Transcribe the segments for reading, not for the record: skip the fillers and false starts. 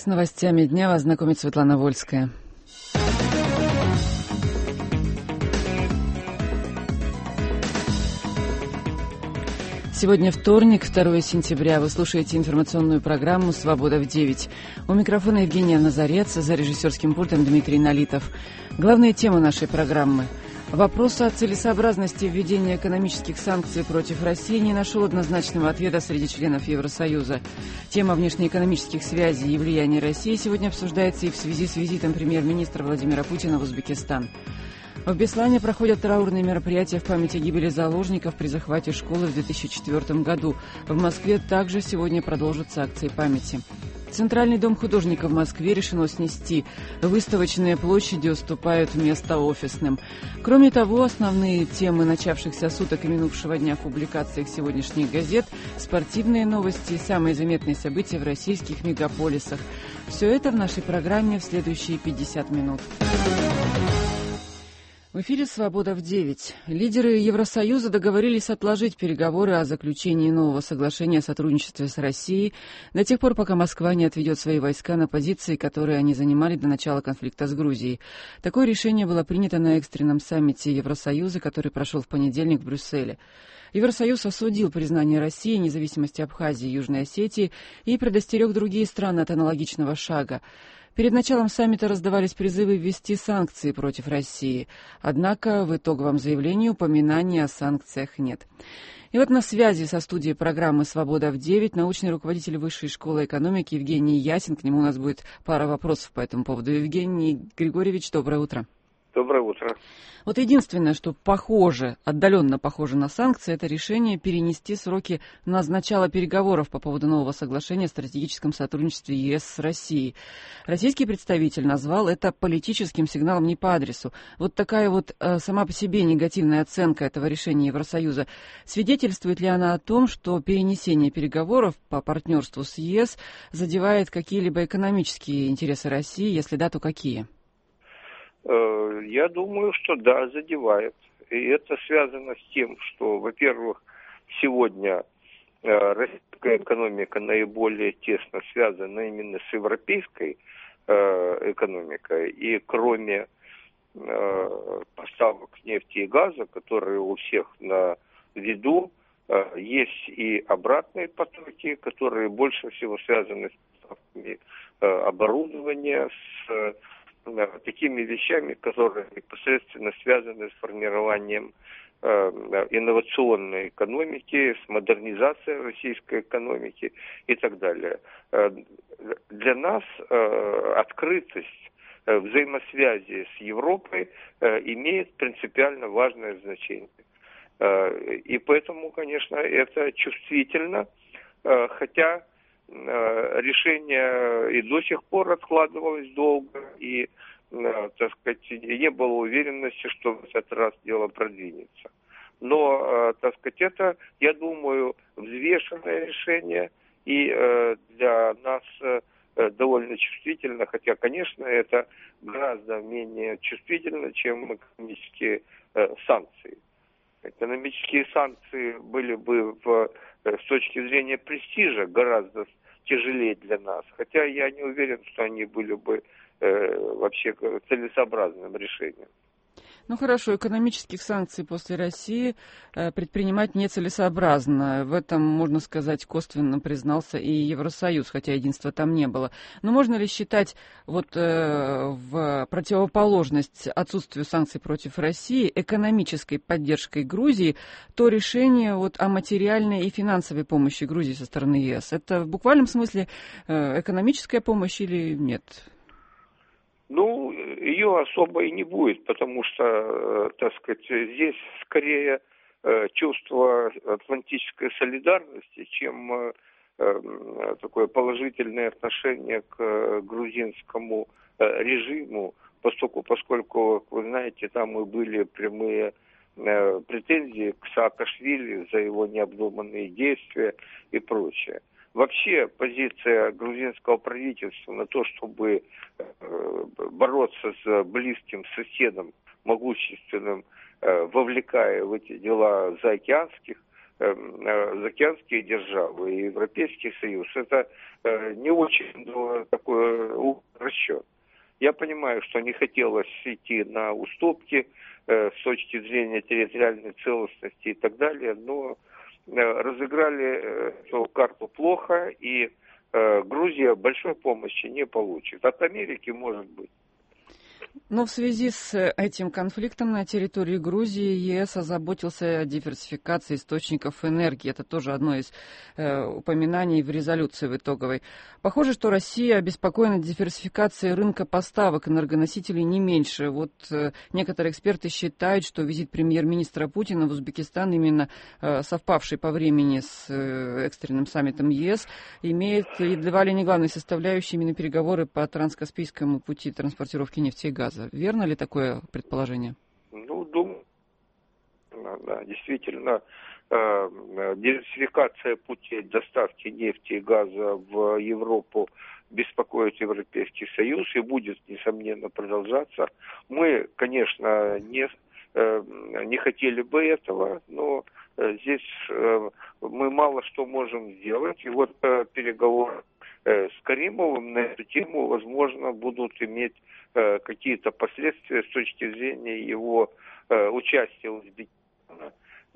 С новостями дня вас знакомит Светлана Вольская. Сегодня вторник, 2 сентября. Вы слушаете информационную программу «Свобода в 9». У микрофона Евгения Назарец, за режиссерским пультом Дмитрий Налитов. Главные темы нашей программы. Вопрос о целесообразности введения экономических санкций против России не нашел однозначного ответа среди членов Евросоюза. Тема внешнеэкономических связей и влияния России сегодня обсуждается и в связи с визитом премьер-министра Владимира Путина в Узбекистан. В Беслане проходят траурные мероприятия в память о гибели заложников при захвате школы в 2004 году. В Москве также сегодня продолжатся акции памяти. Центральный дом художника в Москве решено снести. Выставочные площади уступают место офисным. Кроме того, основные темы начавшихся суток и минувшего дня в публикациях сегодняшних газет, спортивные новости и самые заметные события в российских мегаполисах. Все это в нашей программе в следующие 50 минут. В эфире «Свобода в 9». Лидеры Евросоюза договорились отложить переговоры о заключении нового соглашения о сотрудничестве с Россией до тех пор, пока Москва не отведет свои войска на позиции, которые они занимали до начала конфликта с Грузией. Такое решение было принято на экстренном саммите Евросоюза, который прошел в понедельник в Брюсселе. Евросоюз осудил признание России независимости Абхазии и Южной Осетии и предостерег другие страны от аналогичного шага. Перед началом саммита раздавались призывы ввести санкции против России. Однако в итоговом заявлении упоминания о санкциях нет. И вот на связи со студией программы «Свобода в 9» научный руководитель Высшей школы экономики Евгений Ясин. К нему у нас будет пара вопросов по этому поводу. Евгений Григорьевич, доброе утро. Доброе утро. Вот единственное, что похоже, отдаленно похоже на санкции, это решение перенести сроки на начало переговоров по поводу нового соглашения о стратегическом сотрудничестве ЕС с Россией. Российский представитель назвал это политическим сигналом не по адресу. Вот такая вот сама по себе негативная оценка этого решения Евросоюза. Свидетельствует ли она о том, что перенесение переговоров по партнерству с ЕС задевает какие-либо экономические интересы России? Если да, то какие? Я думаю, что да, задевает. И это связано с тем, что, во-первых, сегодня российская экономика наиболее тесно связана именно с европейской экономикой. И кроме поставок нефти и газа, которые у всех на виду, есть и обратные потоки, которые больше всего связаны с поставками оборудования, с такими вещами, которые непосредственно связаны с формированием инновационной экономики, с модернизацией российской экономики и так далее. Для нас открытость взаимосвязи с Европой имеет принципиально важное значение. И поэтому, конечно, это чувствительно, хотя решение и до сих пор откладывалось долго, и, так сказать, не было уверенности, что в этот раз дело продвинется. Но, так сказать, это, я думаю, взвешенное решение, и для нас довольно чувствительно, хотя, конечно, это гораздо менее чувствительно, чем экономические санкции. Экономические санкции были бы с точки зрения престижа гораздо тяжелее для нас. Хотя я не уверен, что они были бы вообще целесообразным решением. Ну хорошо, экономических санкций после России предпринимать нецелесообразно. В этом, можно сказать, косвенно признался и Евросоюз, хотя единства там не было. Но можно ли считать вот в противоположность отсутствию санкций против России экономической поддержкой Грузии то решение вот о материальной и финансовой помощи Грузии со стороны ЕС? Это в буквальном смысле экономическая помощь или нет? Ну, ее особо и не будет, потому что, так сказать, здесь скорее чувство атлантической солидарности, чем такое положительное отношение к грузинскому режиму, поскольку, вы знаете, там и были прямые претензии к Саакашвили за его необдуманные действия и прочее. Вообще позиция грузинского правительства на то, чтобы бороться с близким соседом, могущественным, вовлекая в эти дела заокеанские державы и Европейский Союз, это не очень такое Я понимаю, что не хотелось идти на уступки с точки зрения территориальной целостности и так далее, но разыграли эту карту плохо, и Грузия большой помощи не получит. От Америки может быть. Но в связи с этим конфликтом на территории Грузии ЕС озаботился о диверсификации источников энергии. Это тоже одно из упоминаний в резолюции в итоговой. Похоже, что Россия обеспокоена диверсификацией рынка поставок энергоносителей не меньше. Вот некоторые эксперты считают, что визит премьер-министра Путина в Узбекистан, именно совпавший по времени с экстренным саммитом ЕС, имеет едва ли не главной составляющей именно переговоры по транскаспийскому пути транспортировки нефти и газа. Верно ли такое предположение? Ну, думаю, да, действительно, диверсификация путей доставки нефти и газа в Европу беспокоит Европейский Союз и будет, несомненно, продолжаться. Мы, конечно, не хотели бы этого, но здесь мы мало что можем сделать. И вот переговоры с Каримовым на эту тему, возможно, будут иметь какие-то последствия с точки зрения его участия Узбекистана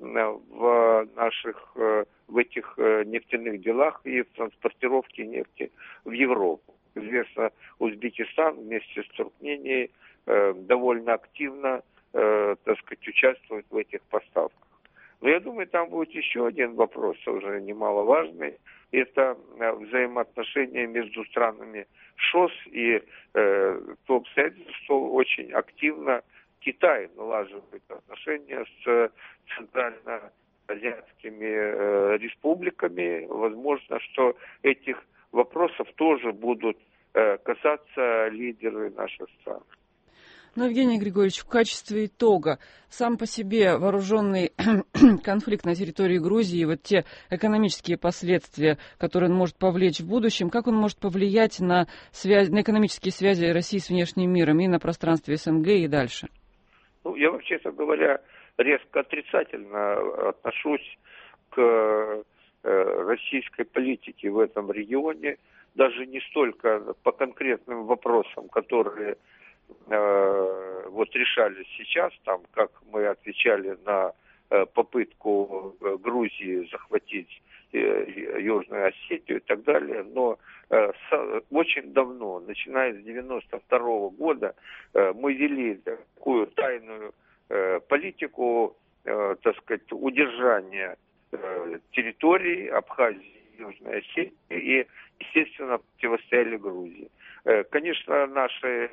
в этих нефтяных делах и в транспортировке нефти в Европу. Известно, Узбекистан вместе с Туркменией довольно активно, участвует в этих поставках. Но я думаю, там будет еще один вопрос, уже немаловажный. Это взаимоотношения между странами ШОС и то обстоятельство, что очень активно Китай налаживает отношения с центральноазиатскими республиками. Возможно, что этих вопросов тоже будут касаться лидеры наших стран. Но, Евгений Григорьевич, в качестве итога, сам по себе вооруженный конфликт на территории Грузии, вот те экономические последствия, которые он может повлечь в будущем, как он может повлиять на экономические связи России с внешним миром и на пространстве СНГ и дальше? Ну, я, вообще-то говоря, резко отрицательно отношусь к российской политике в этом регионе, даже не столько по конкретным вопросам, которые решались сейчас, там, как мы отвечали на попытку Грузии захватить Южную Осетию и так далее, но очень давно, начиная с 92 года, мы вели такую тайную политику, удержания территорий Абхазии, Южной Осетии и, естественно, противостояли Грузии. Конечно, наше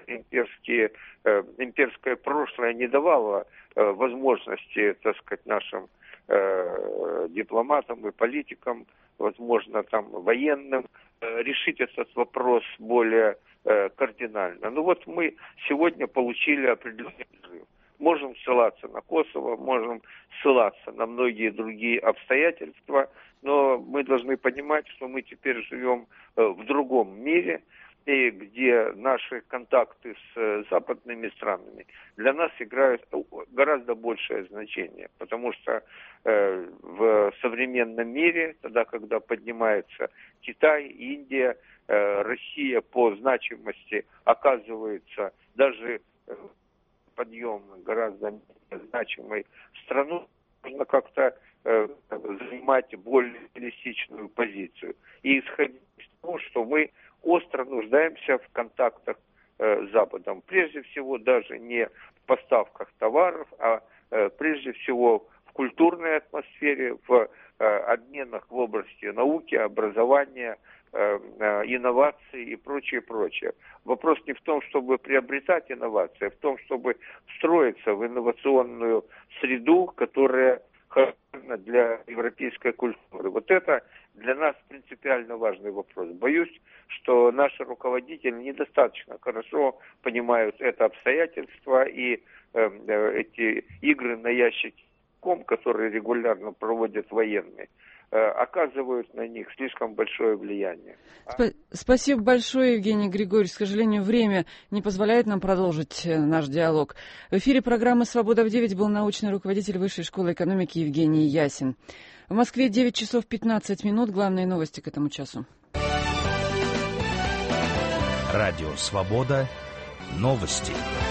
имперское прошлое не давало возможности, нашим дипломатам и политикам, возможно, там, военным, решить этот вопрос более кардинально. Ну вот мы сегодня получили определенный взрыв. Можем ссылаться на Косово, можем ссылаться на многие другие обстоятельства, но мы должны понимать, что мы теперь живем в другом мире, и где наши контакты с западными странами для нас играют гораздо большее значение, потому что в современном мире, тогда, когда поднимается Китай, Индия, Россия по значимости оказывается даже подъем гораздо значимой страну, нужно как-то занимать более реалистичную позицию. И исходить из того, что мы остро нуждаемся в контактах с Западом. Прежде всего, даже не в поставках товаров, а прежде всего в культурной атмосфере, в обменах в области науки, образования, инноваций и прочее. Вопрос не в том, чтобы приобретать инновации, а в том, чтобы встроиться в инновационную среду, которая характерна для европейской культуры. Вот это для нас принципиально важный вопрос. Боюсь, что наши руководители недостаточно хорошо понимают это обстоятельство и эти игры на ящике, которые регулярно проводят военные, оказывают на них слишком большое влияние. Спасибо большое, Евгений Григорьевич. К сожалению, время не позволяет нам продолжить наш диалог. В эфире программы «Свобода в 9» был научный руководитель Высшей школы экономики Евгений Ясин. В Москве 9 часов 15 минут. Главные новости к этому часу. Радио «Свобода», Новости.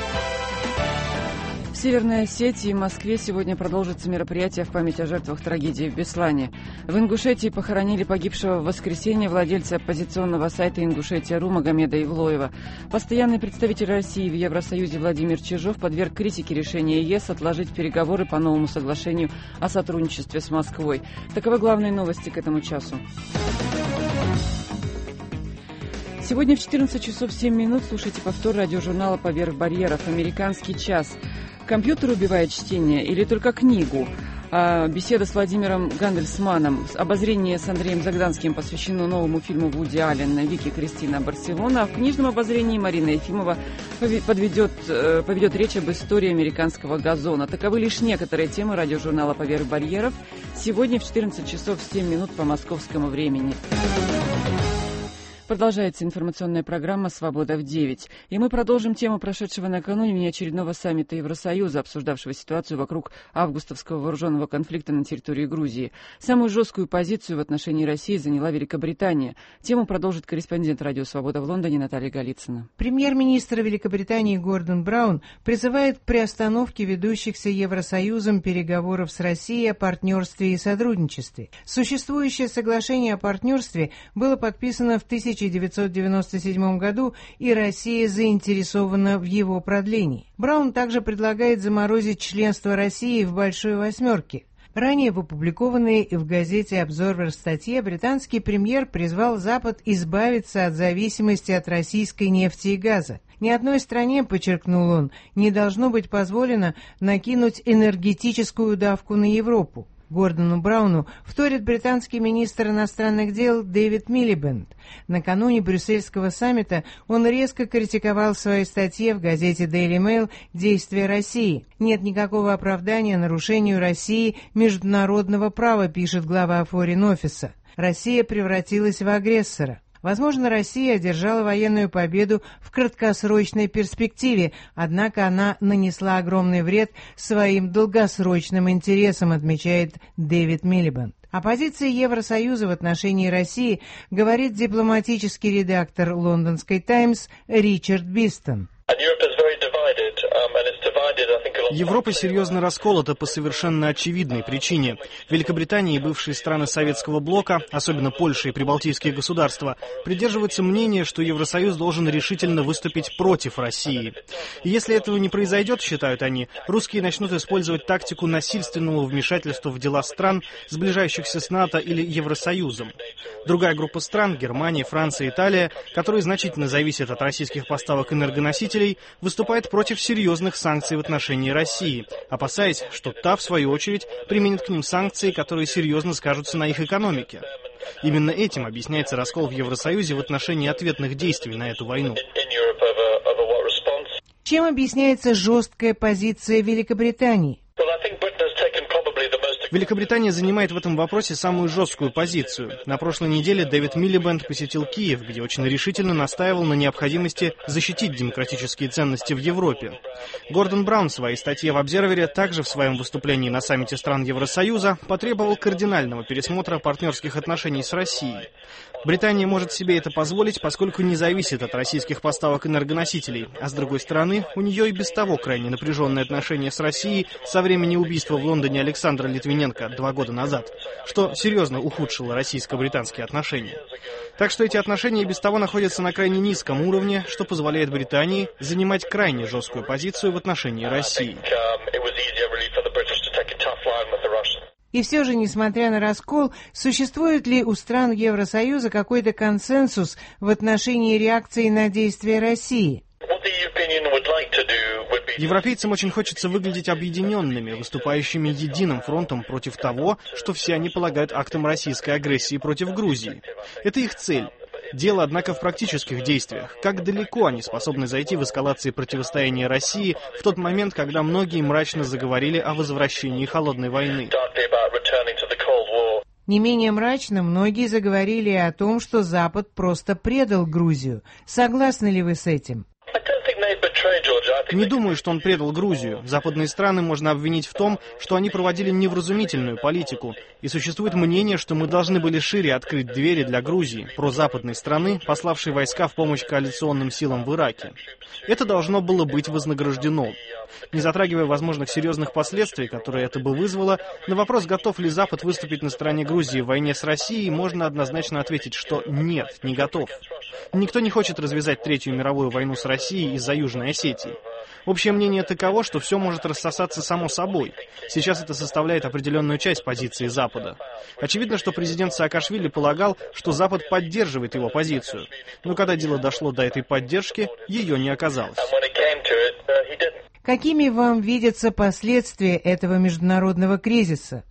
В Северной Осетии и Москве сегодня продолжится мероприятие в память о жертвах трагедии в Беслане. В Ингушетии похоронили погибшего в воскресенье владельца оппозиционного сайта «Ингушетия.ру» Магомеда Ивлоева. Постоянный представитель России в Евросоюзе Владимир Чижов подверг критике решения ЕС отложить переговоры по новому соглашению о сотрудничестве с Москвой. Таковы главные новости к этому часу. Сегодня в 14 часов 7 минут слушайте повтор радиожурнала «Поверх барьеров. Американский час». Компьютер убивает чтение или только книгу? Беседа с Владимиром Гандельсманом, обозрение с Андреем Загданским посвящено новому фильму Вуди Аллена «Вики Кристина Барселона», а в книжном обозрении Марина Ефимова поведет речь об истории американского газона. Таковы лишь некоторые темы радиожурнала «Поверх барьеров» сегодня в 14 часов 7 минут по московскому времени. Продолжается информационная программа «Свобода в 9». И мы продолжим тему прошедшего накануне внеочередного саммита Евросоюза, обсуждавшего ситуацию вокруг августовского вооруженного конфликта на территории Грузии. Самую жесткую позицию в отношении России заняла Великобритания. Тему продолжит корреспондент «Радио Свобода» в Лондоне Наталья Голицына. Премьер-министр Великобритании Гордон Браун призывает к приостановке ведущихся Евросоюзом переговоров с Россией о партнерстве и сотрудничестве. Существующее соглашение о партнерстве было подписано в 1997 году, и Россия заинтересована в его продлении. Браун также предлагает заморозить членство России в Большой Восьмерке. Ранее в опубликованной в газете «Обзорвер» статье британский премьер призвал Запад избавиться от зависимости от российской нефти и газа. Ни одной стране, подчеркнул он, не должно быть позволено накинуть энергетическую давку на Европу. Гордону Брауну вторит британский министр иностранных дел Дэвид Милибэнд. Накануне брюссельского саммита он резко критиковал в своей статье в газете Daily Mail действия России. Нет никакого оправдания нарушению России международного права, пишет глава Foreign Office. Россия превратилась в агрессора. Возможно, Россия одержала военную победу в краткосрочной перспективе, однако она нанесла огромный вред своим долгосрочным интересам, отмечает Дэвид Милибэнд. О позиции Евросоюза в отношении России говорит дипломатический редактор лондонской «Таймс» Ричард Бистон. Европа серьезно расколота по совершенно очевидной причине. Великобритания и бывшие страны Советского блока, особенно Польша и прибалтийские государства, придерживаются мнения, что Евросоюз должен решительно выступить против России. И если этого не произойдет, считают они, русские начнут использовать тактику насильственного вмешательства в дела стран, сближающихся с НАТО или Евросоюзом. Другая группа стран, Германия, Франция, Италия, которые значительно зависят от российских поставок энергоносителей, выступает против серьезных санкций в отношении России, опасаясь, что та, в свою очередь, применит к ним санкции, которые серьезно скажутся на их экономике. Именно этим объясняется раскол в Евросоюзе в отношении ответных действий на эту войну. Чем объясняется жесткая позиция Великобритании? Великобритания занимает в этом вопросе самую жесткую позицию. На прошлой неделе Дэвид Милибэнд посетил Киев, где очень решительно настаивал на необходимости защитить демократические ценности в Европе. Гордон Браун в своей статье в «Обзервере» также в своем выступлении на саммите стран Евросоюза потребовал кардинального пересмотра партнерских отношений с Россией. Британия может себе это позволить, поскольку не зависит от российских поставок энергоносителей, а с другой стороны, у нее и без того крайне напряженные отношения с Россией со времени убийства в Лондоне Александра Литвиненко 2 года назад, что серьезно ухудшило российско-британские отношения. Так что эти отношения и без того находятся на крайне низком уровне, что позволяет Британии занимать крайне жесткую позицию в отношении России. И все же, несмотря на раскол, существует ли у стран Евросоюза какой-то консенсус в отношении реакции на действия России? Европейцам очень хочется выглядеть объединенными, выступающими единым фронтом против того, что все они полагают актом российской агрессии против Грузии. Это их цель. Дело, однако, в практических действиях. Как далеко они способны зайти в эскалации противостояния России в тот момент, когда многие мрачно заговорили о возвращении холодной войны. Не менее мрачно многие заговорили о том, что Запад просто предал Грузию. Согласны ли вы с этим? Не думаю, что он предал Грузию. Западные страны можно обвинить в том, что они проводили невразумительную политику. И существует мнение, что мы должны были шире открыть двери для Грузии, прозападной страны, пославшей войска в помощь коалиционным силам в Ираке. Это должно было быть вознаграждено. Не затрагивая возможных серьезных последствий, которые это бы вызвало, на вопрос, готов ли Запад выступить на стороне Грузии в войне с Россией, можно однозначно ответить, что нет, не готов. Никто не хочет развязать Третью мировую войну с Россией из-за Южной Осетии. Общее мнение таково, что все может рассосаться само собой. Сейчас это составляет определенную часть позиции Запада. Очевидно, что президент Саакашвили полагал, что Запад поддерживает его позицию. Но когда дело дошло до этой поддержки, ее не оказалось. Какими вам видятся последствия этого международного кризиса?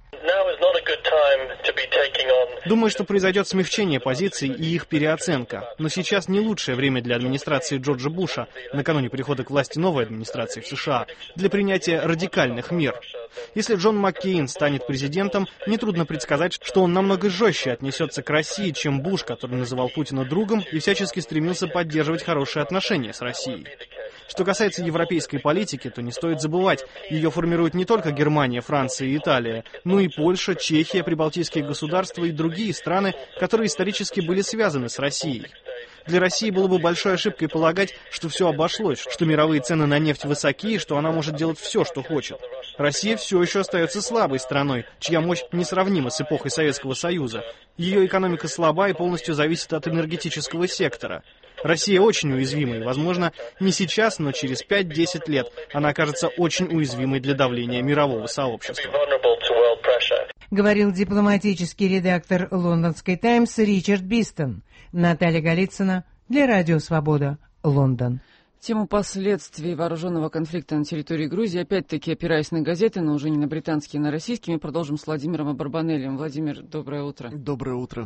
Думаю, что произойдет смягчение позиций и их переоценка. Но сейчас не лучшее время для администрации Джорджа Буша, накануне прихода к власти новой администрации в США, для принятия радикальных мер. Если Джон Маккейн станет президентом, нетрудно предсказать, что он намного жестче отнесется к России, чем Буш, который называл Путина другом и всячески стремился поддерживать хорошие отношения с Россией. Что касается европейской политики, то не стоит забывать, ее формируют не только Германия, Франция и Италия, но и Польша, Чехия, прибалтийские государства и другие страны, которые исторически были связаны с Россией. Для России было бы большой ошибкой полагать, что все обошлось, что мировые цены на нефть высоки и что она может делать все, что хочет. Россия все еще остается слабой страной, чья мощь несравнима с эпохой Советского Союза. Ее экономика слаба и полностью зависит от энергетического сектора. Россия очень уязвима, и, возможно, не сейчас, но через 5-10 лет она окажется очень уязвимой для давления мирового сообщества. Говорил дипломатический редактор лондонской «Таймс» Ричард Бистон. Наталья Голицына для Радио Свобода, Лондон. Тему последствий вооруженного конфликта на территории Грузии, опять-таки опираясь на газеты, но уже не на британские, а на российские, мы продолжим с Владимиром Абарбанелем. Владимир, доброе утро. Доброе утро.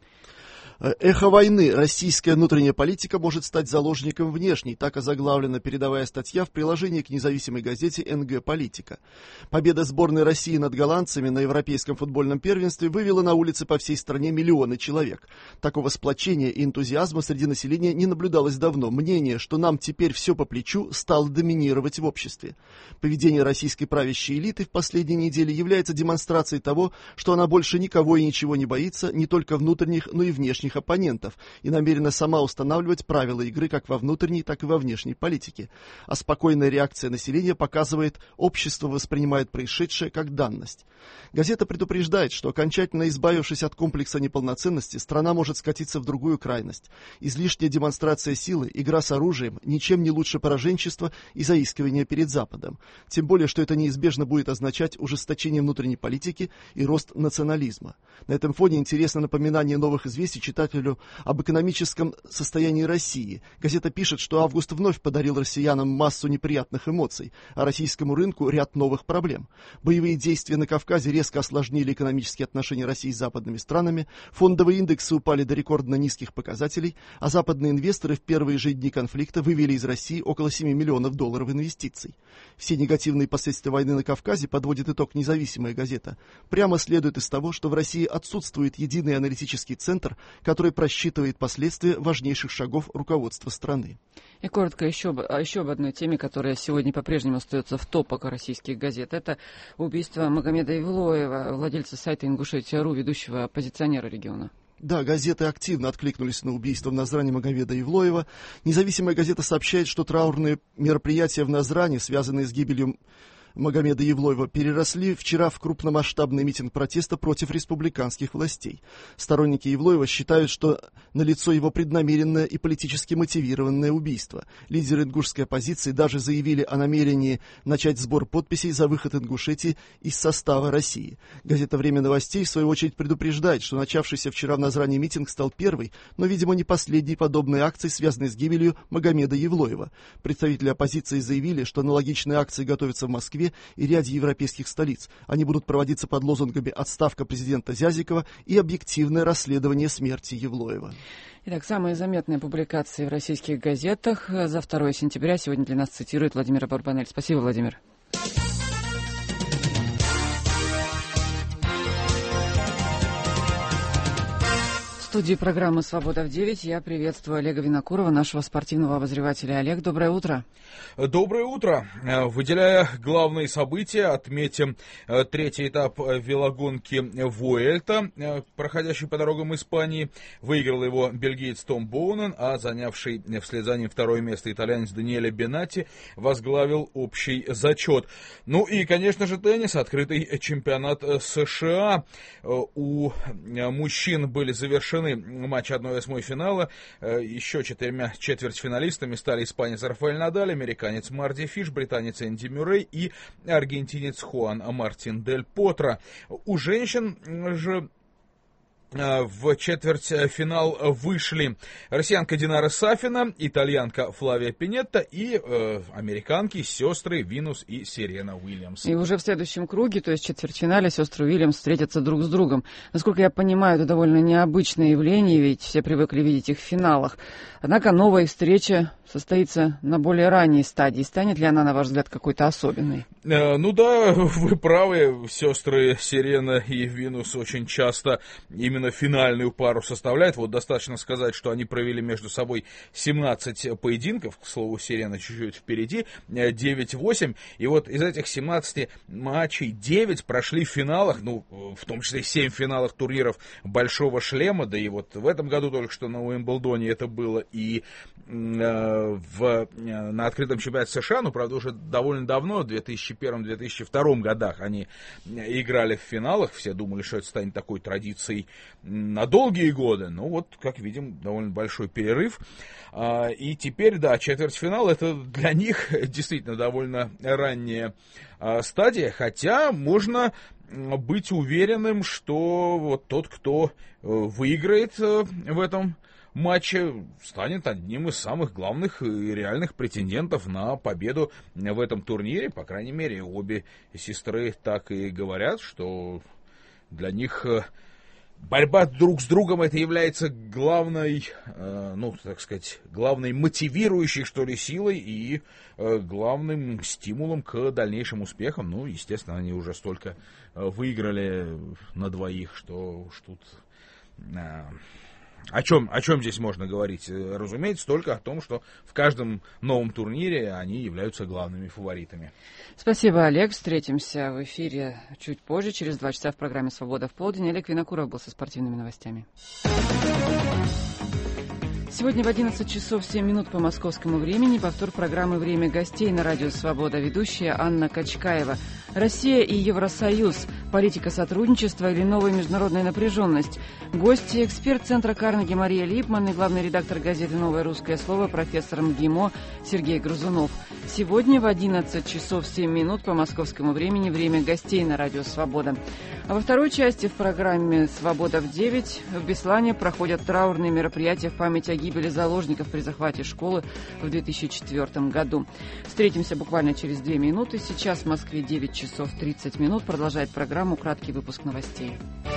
«Эхо войны. Российская внутренняя политика может стать заложником внешней», так озаглавлена передовая статья в приложении к независимой газете «НГ Политика». Победа сборной России над голландцами на Европейском футбольном первенстве вывела на улицы по всей стране миллионы человек. Такого сплочения и энтузиазма среди населения не наблюдалось давно. Мнение, что нам теперь все по плечу, стало доминировать в обществе. Поведение российской правящей элиты в последние недели является демонстрацией того, что она больше никого и ничего не боится, не только внутренних, но и внешних оппонентов, и намерена сама устанавливать правила игры как во внутренней, так и во внешней политике. А спокойная реакция населения показывает, общество воспринимает происшедшее как данность. Газета предупреждает, что окончательно избавившись от комплекса неполноценности, страна может скатиться в другую крайность. Излишняя демонстрация силы, игра с оружием ничем не лучше пораженчества и заискивания перед Западом. Тем более, что это неизбежно будет означать ужесточение внутренней политики и рост национализма. На этом фоне интересно напоминание новых известий читателю об экономическом состоянии России. Газета пишет, что август вновь подарил россиянам массу неприятных эмоций, а российскому рынку ряд новых проблем. Боевые действия на Кавказе резко осложнили экономические отношения России с западными странами, фондовые индексы упали до рекордно низких показателей, а западные инвесторы в первые же дни конфликта вывели из России около $7 миллионов инвестиций. Все негативные последствия войны на Кавказе, подводит итог независимая газета, прямо следует из того, что в России отсутствует единый аналитический центр, который просчитывает последствия важнейших шагов руководства страны. И коротко еще об одной теме, которая сегодня по-прежнему остается в топах российских газет. Это убийство Магомеда Евлоева, владельца сайта Ингушетия.ру, ведущего оппозиционера региона. Да, газеты активно откликнулись на убийство в Назране Магомеда Евлоева. Независимая газета сообщает, что траурные мероприятия в Назране, связанные с гибелью Магомеда Евлоева, переросли вчера в крупномасштабный митинг протеста против республиканских властей. Сторонники Евлоева считают, что налицо его преднамеренное и политически мотивированное убийство. Лидеры ингушской оппозиции даже заявили о намерении начать сбор подписей за выход Ингушетии из состава России. Газета «Время новостей» в свою очередь предупреждает, что начавшийся вчера в Назране митинг стал первой, но, видимо, не последней подобной акцией, связанной с гибелью Магомеда Евлоева. Представители оппозиции заявили, что аналогичные акции готовятся в Москве и ряде европейских столиц. Они будут проводиться под лозунгами «Отставка президента Зязикова» и «Объективное расследование смерти Евлоева». Итак, самые заметные публикации в российских газетах за 2 сентября сегодня для нас цитирует Владимир Абарбанель. Спасибо, Владимир. студии программы «Свобода в 9» я приветствую Олега Винокурова, нашего спортивного обозревателя. Олег, доброе утро. Доброе утро. Выделяя главные события, отметим третий этап велогонки Вуэльта, проходящий по дорогам Испании. Выиграл его бельгиец Том Боунен, а занявший вслед за ним второе место итальянец Даниэле Бенатти возглавил общий зачет. Ну и, конечно же, теннис, открытый чемпионат США. У мужчин были завершены матчи 1/8 финала. Еще 4 четвертьфиналистами стали испанец Рафаэль Надаль, американец Марди Фиш, британец Энди Мюррей и аргентинец Хуан Мартин Дель Потро. У женщин же в четвертьфинал вышли россиянка Динара Сафина, итальянка Флавия Пинетта и американки сестры Винус и Серена Уильямс. И уже в следующем круге, то есть в четвертьфинале, сестры Уильямс встретятся друг с другом. Насколько я понимаю, это довольно необычное явление, ведь все привыкли видеть их в финалах. Однако новая встреча состоится на более ранней стадии. Станет ли она, на ваш взгляд, какой-то особенной? Ну да, вы правы, сестры Серена и Винус очень часто именно финальную пару составляют. Вот достаточно сказать, что они провели между собой 17 поединков, к слову, Серена чуть-чуть впереди, 9-8, и вот из этих 17 матчей 9 прошли в финалах, ну, в том числе 7 в финалах турниров Большого шлема, да и вот в этом году только что на Уимблдоне это было, и на открытом чемпионате США, ну, правда, уже довольно давно, в 2001-2002 годах они играли в финалах, все думали, что это станет такой традицией на долгие годы, но вот, как видим, довольно большой перерыв, и теперь, да, четвертьфинал, это для них действительно довольно ранняя стадия, хотя можно быть уверенным, что вот тот, кто выиграет в этом матче, станет одним из самых главных и реальных претендентов на победу в этом турнире. По крайней мере, обе сестры так и говорят, что для них борьба друг с другом это является главной, ну, так сказать, главной мотивирующей, что ли, силой и главным стимулом к дальнейшим успехам. Ну, естественно, они уже столько выиграли на двоих, что уж тут... О чем здесь можно говорить? Разумеется, только о том, что в каждом новом турнире они являются главными фаворитами. Спасибо, Олег. Встретимся в эфире чуть позже, через 2 часа в программе «Свобода в полдень». Олег Винокуров был со спортивными новостями. Сегодня в 11 часов 7 минут по московскому времени повтор программы «Время гостей» на радио «Свобода». Ведущая Анна Качкаева. Россия и Евросоюз. Политика сотрудничества или новая международная напряженность. Гости, эксперт Центра Карнеги Мария Липман и главный редактор газеты «Новое русское слово» профессор МГИМО Сергей Грузунов. Сегодня в 11 часов 7 минут по московскому времени «Время гостей» на радио «Свобода». А во второй части в программе «Свобода в 9» в Беслане проходят траурные мероприятия в память о гибели заложников при захвате школы в 2004 году. Встретимся буквально через 2 минуты. Сейчас в Москве 9 часов 30 минут. Продолжает программу краткий выпуск новостей.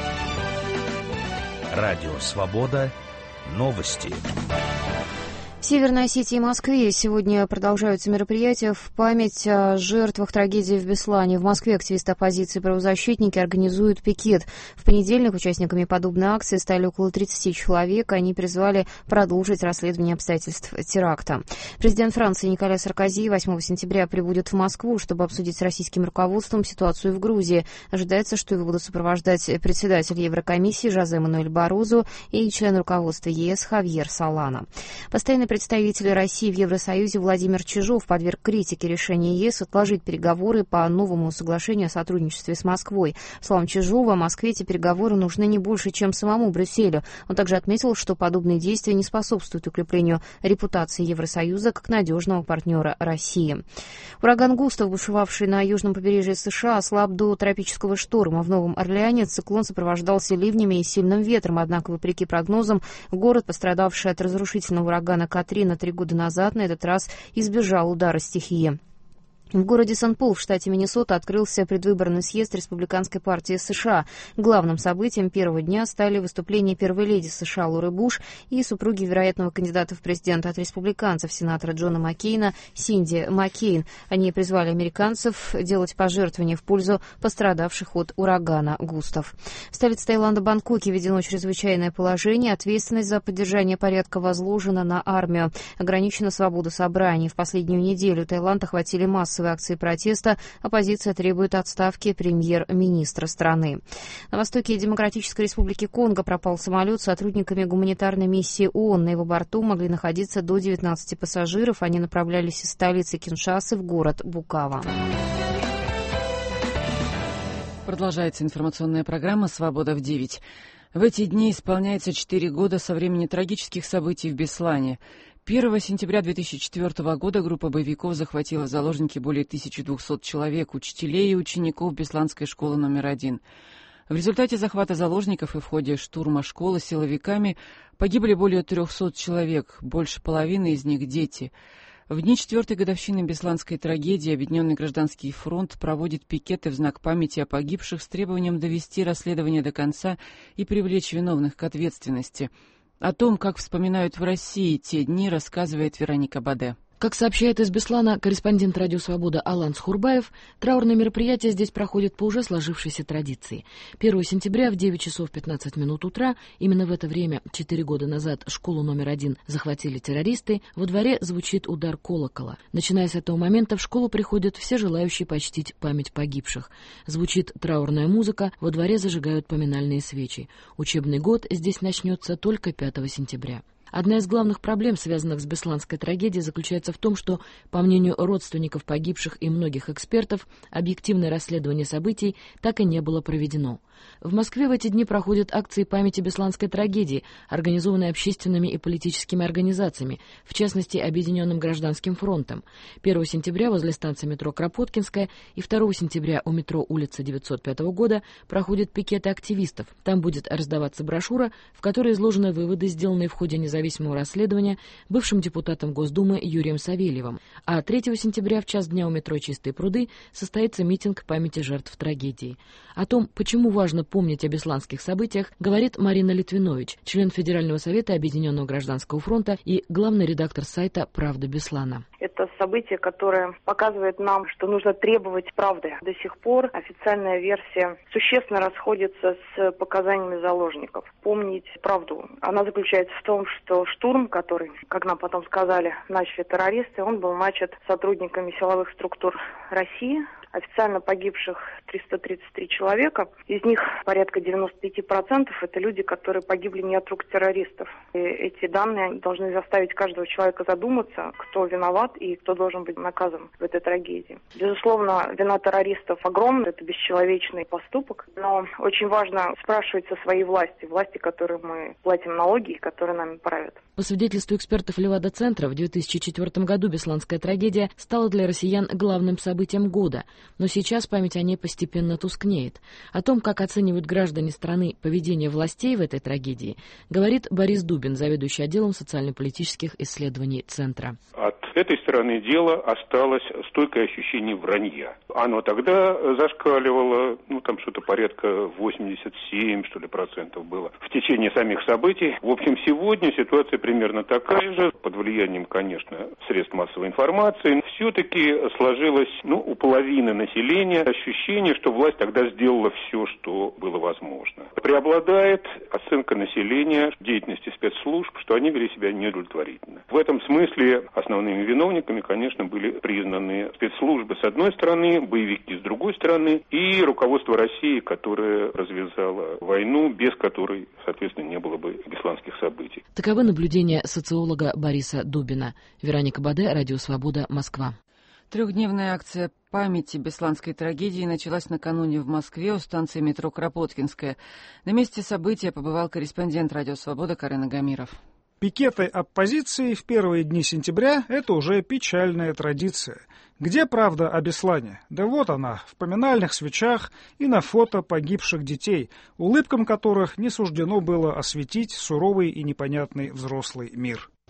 Радио «Свобода». Новости. В Северной Осетии и Москве сегодня продолжаются мероприятия в память о жертвах трагедии в Беслане. В Москве активисты оппозиции и правозащитники организуют пикет. В понедельник участниками подобной акции стали около 30 человек. Они призвали продолжить расследование обстоятельств теракта. Президент Франции Николя Саркози 8 сентября прибудет в Москву, чтобы обсудить с российским руководством ситуацию в Грузии. Ожидается, что его будут сопровождать председатель Еврокомиссии Жозе Мануэль Барозу и член руководства ЕС Хавьер Солана. Постоянный представитель России в Евросоюзе Владимир Чижов подверг критике решения ЕС отложить переговоры по новому соглашению о сотрудничестве с Москвой. По словам Чижова, Москве эти переговоры нужны не больше, чем самому Брюсселю. Он также отметил, что подобные действия не способствуют укреплению репутации Евросоюза как надежного партнера России. Ураган Густав, бушевавший на южном побережье США, ослаб до тропического шторма. В Новом Орлеане циклон сопровождался ливнями и сильным ветром, однако, вопреки прогнозам, город, пострадавший от разрушительного урагана Катрина 3 года назад, на этот раз избежал удара стихии. В городе Сент-Пол в штате Миннесота открылся предвыборный съезд Республиканской партии США. Главным событием первого дня стали выступления первой леди США Лоры Буш и супруги вероятного кандидата в президенты от республиканцев, сенатора Джона Маккейна, Синди Маккейн. Они призвали американцев делать пожертвования в пользу пострадавших от урагана Густав. В столице Таиланда Бангкоке введено чрезвычайное положение. Ответственность за поддержание порядка возложена на армию. Ограничена свобода собраний. В последнюю неделю Таиланд охватили массовые акции протеста. Оппозиция требует отставки премьер-министра страны. На востоке Демократической Республики Конго пропал самолет с сотрудниками гуманитарной миссии ООН. На его борту могли находиться до 19 пассажиров. Они направлялись из столицы Киншасы в город Букава. Продолжается информационная программа «Свобода в 9». В эти дни исполняется 4 года со времени трагических событий в Беслане. 1 сентября 2004 года группа боевиков захватила в заложники более 1200 человек, учителей и учеников Бесланской школы номер 1. В результате захвата заложников и в ходе штурма школы силовиками погибли более 300 человек, больше половины из них дети. В дни 4-й годовщины Бесланской трагедии Объединенный гражданский фронт проводит пикеты в знак памяти о погибших с требованием довести расследование до конца и привлечь виновных к ответственности. О том, как вспоминают в России те дни, рассказывает Вероника Баде. Как сообщает из Беслана корреспондент «Радио Свобода» Алан Схурбаев, траурное мероприятие здесь проходит по уже сложившейся традиции. 1 сентября в 9 часов 15 минут утра, именно в это время, 4 года назад, школу номер 1 захватили террористы, во дворе звучит удар колокола. Начиная с этого момента в школу приходят все желающие почтить память погибших. Звучит траурная музыка, во дворе зажигают поминальные свечи. Учебный год здесь начнется только 5 сентября. Одна из главных проблем, связанных с бесланской трагедией, заключается в том, что, по мнению родственников погибших и многих экспертов, объективное расследование событий так и не было проведено. В Москве в эти дни проходят акции памяти бесланской трагедии, организованные общественными и политическими организациями, в частности, Объединенным гражданским фронтом. 1 сентября возле станции метро Кропоткинская и 2 сентября у метро улица 905 года проходят пикеты активистов. Там будет раздаваться брошюра, в которой изложены выводы, сделанные в ходе независимого расследования бывшим депутатом Госдумы Юрием Савельевым. А 3 сентября в час дня у метро Чистые пруды состоится митинг памяти жертв трагедии. О том, почему важно помнить о бесланских событиях, говорит Марина Литвинович, член Федерального совета Объединенного гражданского фронта и главный редактор сайта «Правда Беслана». Это событие, которое показывает нам, что нужно требовать правды. До сих пор официальная версия существенно расходится с показаниями заложников. Помнить правду. Она заключается в том, что штурм, который, как нам потом сказали, начали террористы, он был начат сотрудниками силовых структур России. Официально погибших 333 человека. Из них порядка 95% это люди, которые погибли не от рук террористов. И эти данные должны заставить каждого человека задуматься, кто виноват и кто должен быть наказан в этой трагедии. Безусловно, вина террористов огромна, это бесчеловечный поступок, но очень важно спрашивать со своей власти, которой мы платим налоги и которые нами правят. По свидетельству экспертов Левада-центра, в 2004 году бесланская трагедия стала для россиян главным событием года. Но сейчас память о ней постепенно тускнеет. О том, как оценивают граждане страны поведение властей в этой трагедии, говорит Борис Дубин, заведующий отделом социально-политических исследований Центра. От этой стороны дела осталось стойкое ощущение вранья. Оно тогда зашкаливало, там что-то порядка 87, процентов было в течение самих событий. В общем, сегодня ситуация примерно такая же, под влиянием, конечно, средств массовой информации. Все-таки сложилось, у половины населения ощущение, что власть тогда сделала все, что было возможно. Преобладает оценка населения деятельности спецслужб, что они вели себя неудовлетворительно. В этом смысле основными виновниками, конечно, были признаны спецслужбы с одной стороны, боевики с другой стороны и руководство России, которое развязало войну, без которой, соответственно, не было бы бесланских событий. Таковы наблюдения социолога Бориса Дубина. Вероника Баде, Радио Свобода, Москва. Трехдневная акция памяти бесланской трагедии началась накануне в Москве у станции метро Кропоткинская. На месте события побывал корреспондент «Радио Свобода» Карен Агамиров. Пикеты оппозиции в первые дни сентября – это уже печальная традиция. Где правда о Беслане? Да вот она, в поминальных свечах и на фото погибших детей, улыбкам которых не суждено было осветить суровый и непонятный взрослый мир.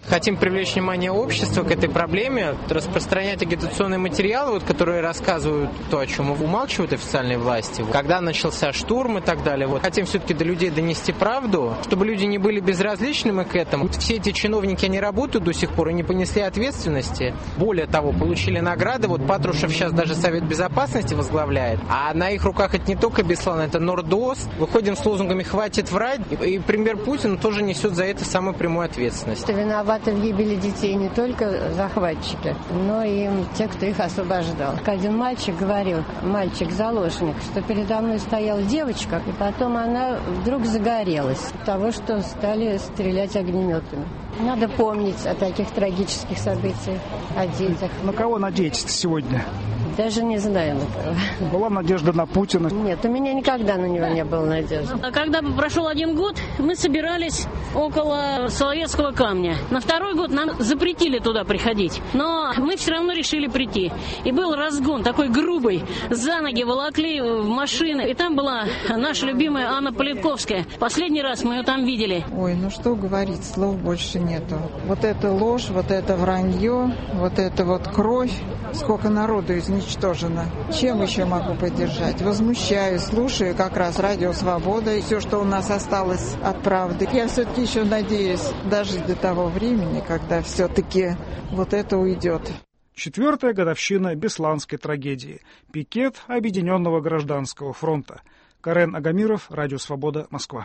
Хотим привлечь внимание общества к этой проблеме, распространять агитационные материалы, которые рассказывают то, о чем умалчивают официальные власти. Когда начался штурм и так далее. Хотим все-таки до людей донести правду, чтобы люди не были безразличными к этому. Все эти чиновники, они работают до сих пор и не понесли ответственности. Более того, получили награды. Патрушев сейчас даже Совет Безопасности возглавляет. А на их руках это не только Беслан, это Нордост. Выходим с лозунгами «Хватит врать». И премьер Путин тоже несет за это самую прямую ответственность. Виноваты в гибели детей не только захватчики, но и те, кто их освобождал. Один мальчик говорил, мальчик-заложник, что передо мной стояла девочка, и потом она вдруг загорелась от того, что стали стрелять огнеметами. Надо помнить о таких трагических событиях, о детях. На кого надеетесь сегодня? Даже не знаю на кого. Была надежда на Путина? Нет, у меня никогда на него не было надежды. Когда прошел 1 год, мы собирались около Соловецкого камня. На 2-й год нам запретили туда приходить. Но мы все равно решили прийти. И был разгон такой грубый. За ноги волокли в машины. И там была наша любимая Анна Политковская. Последний раз мы ее там видели. Ой, что говорить, слов больше нету. Это ложь, это вранье, это кровь. Сколько народу изничтожено. Чем еще могу поддержать? Возмущаюсь, слушаю как раз Радио Свобода и все, что у нас осталось от правды. Я все-таки еще надеюсь дожить до того времени, когда все-таки это уйдет. 4-я годовщина Бесланской трагедии. Пикет Объединенного гражданского фронта. Карен Агамиров, Радио Свобода, Москва.